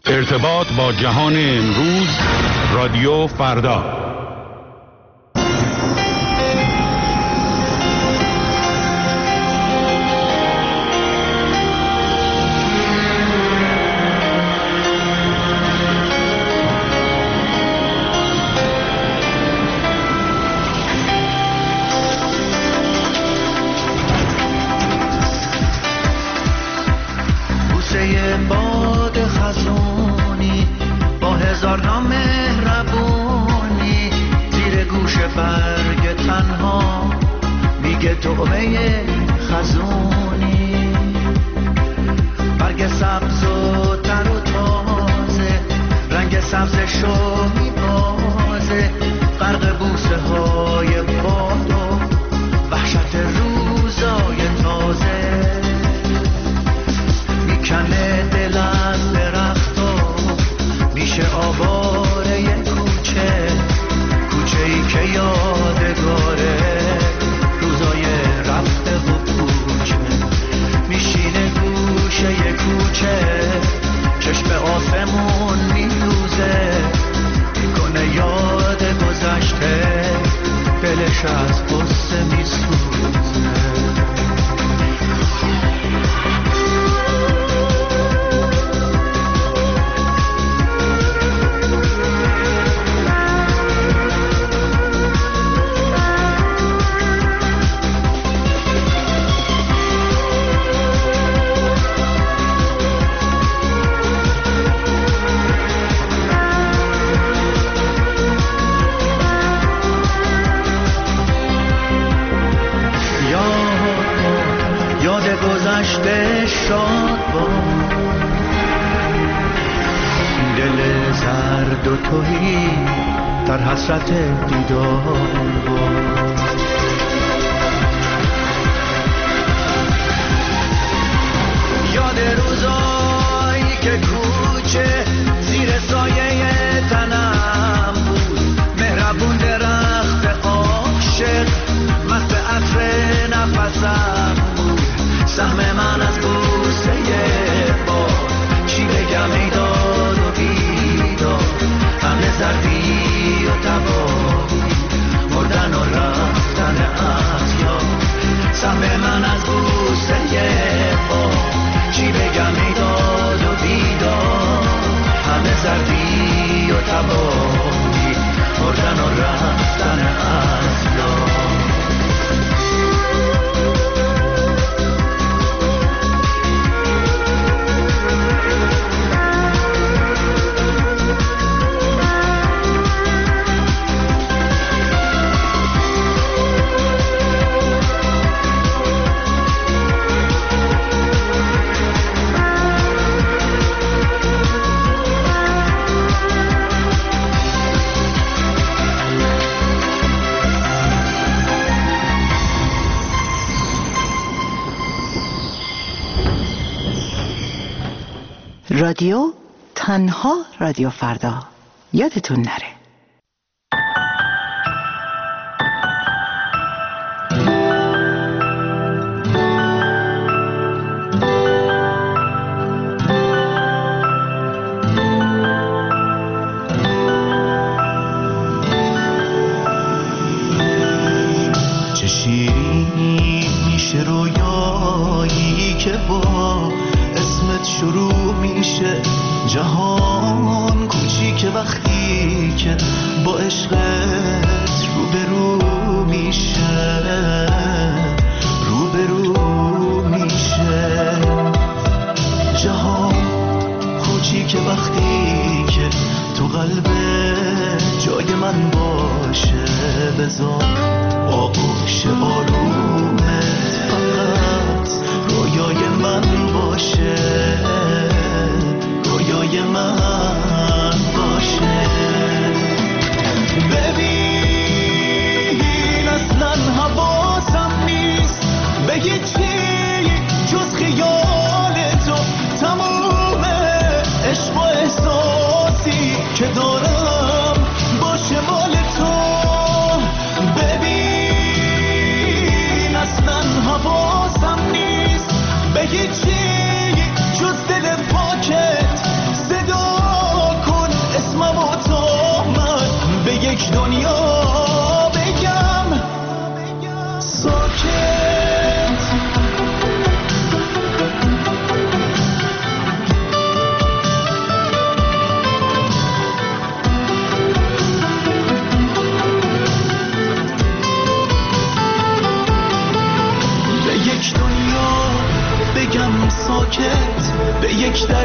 ارتباط با جهان امروز، رادیو فردا. رادیو تنها رادیو فردا، یادتون نره. چه شیرین میشه رویایی که با اسمت شروع میشه، جهان کوچیکه وقتی که با عشقت روبرو میشه، روبرو میشه. جهان کوچیکه وقتی که تو قلب جای من باشه، بذار آغوش آرومت فقط رویای من باشه، رویای من باشه. ببین اصلا حواسم نیست به هیچی جز خیال تو، تموم عشق و احساسی که دارم باشه مال تو. ببین اصلا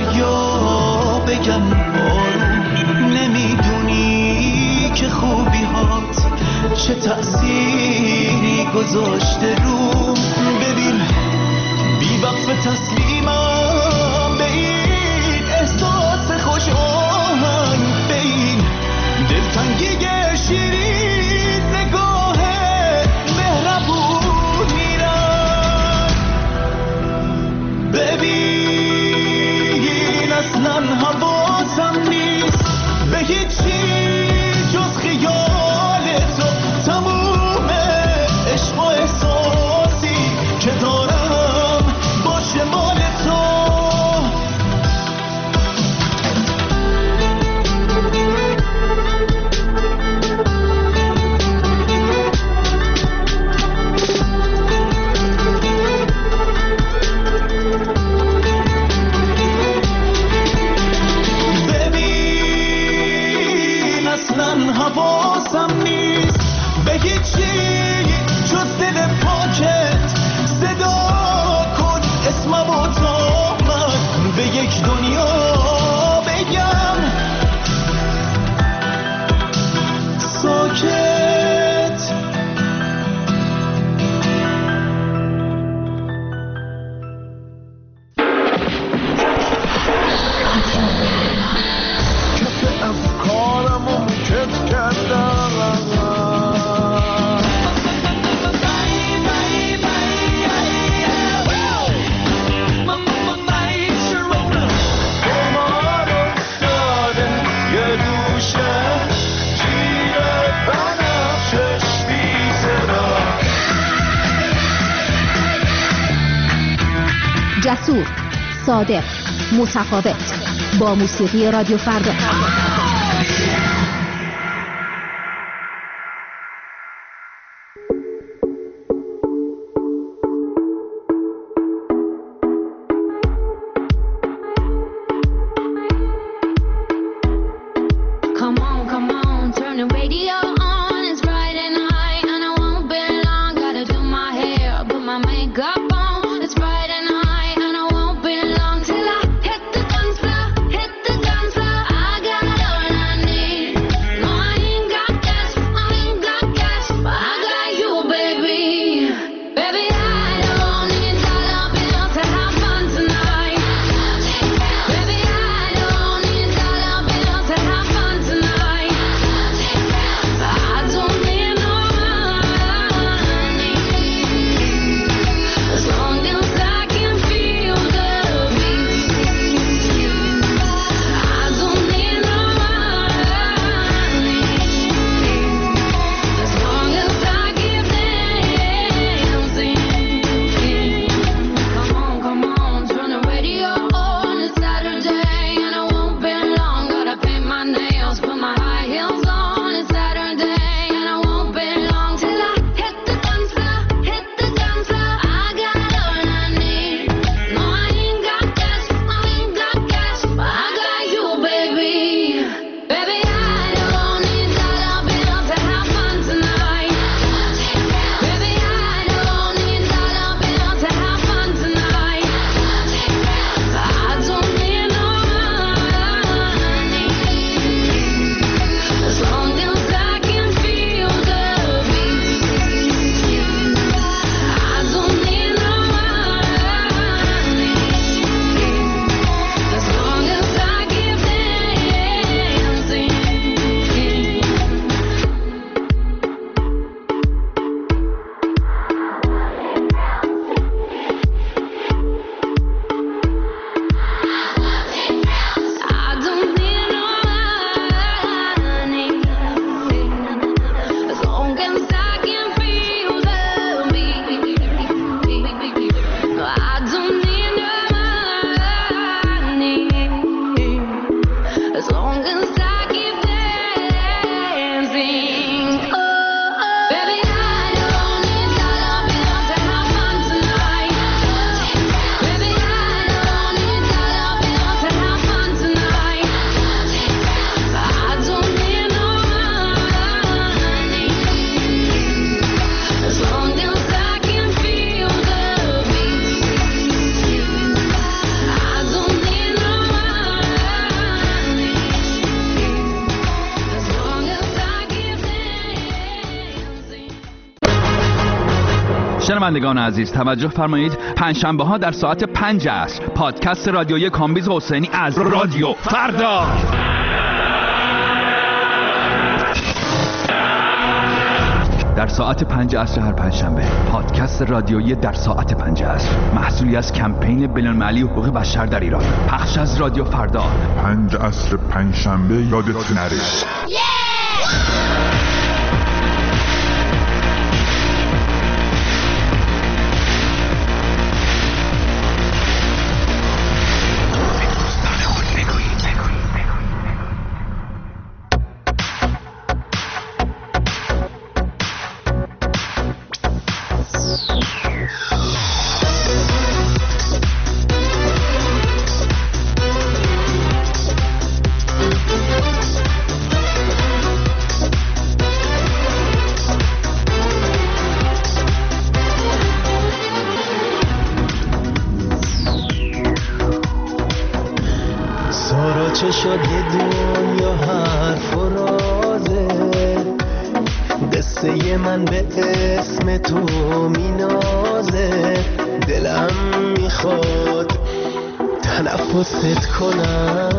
دریا بگم بارون، نمیدونی که خوبی هات چه تأثیری گذاشته روم. ببین بی وقف تسلیمم به این احساس خوش آهنگ، به این دلتنگی شیرین نگاه مهربون میرم. ببین اصلا حواسم نیست به هیچی جز خیال تو، تموم عشق و احساسی که دارم باشه مال تو. ببین اصلا حواسم نیست به هیچی جز دل پاکت، صدا کن اسمم و تا من به یک دنیا بگم ساکت. کف افکارم و مکت کردم، قمار افتاده یه دوشه جیر بنفشش بی صدا. جسور، صادق، متفاوت، با موسیقی رادیو فردا. Come on, turn the radio on. It's Friday night and I won't be long. Gotta do my hair, put my makeup on. It's Friday night and I won't be long till I hit the dance floor, hit the dance floor. I got شنوندگان عزیز توجه فرمایید، پنجشنبه ها در ساعت 5 عصر پادکست رادیویی کامبیز حسینی از رادیو فردا. در ساعت 5 عصر هر پنجشنبه پادکست رادیویی در ساعت 5 عصر، محصولی از کمپین بین‌المللی حقوق بشر در ایران، پخش از رادیو فردا. 5 عصر پنجشنبه یادت نره. چه شد یه دنیا حرف و رازه، قصه من به اسم تو مینازه، دلم میخواد تلفظت کنم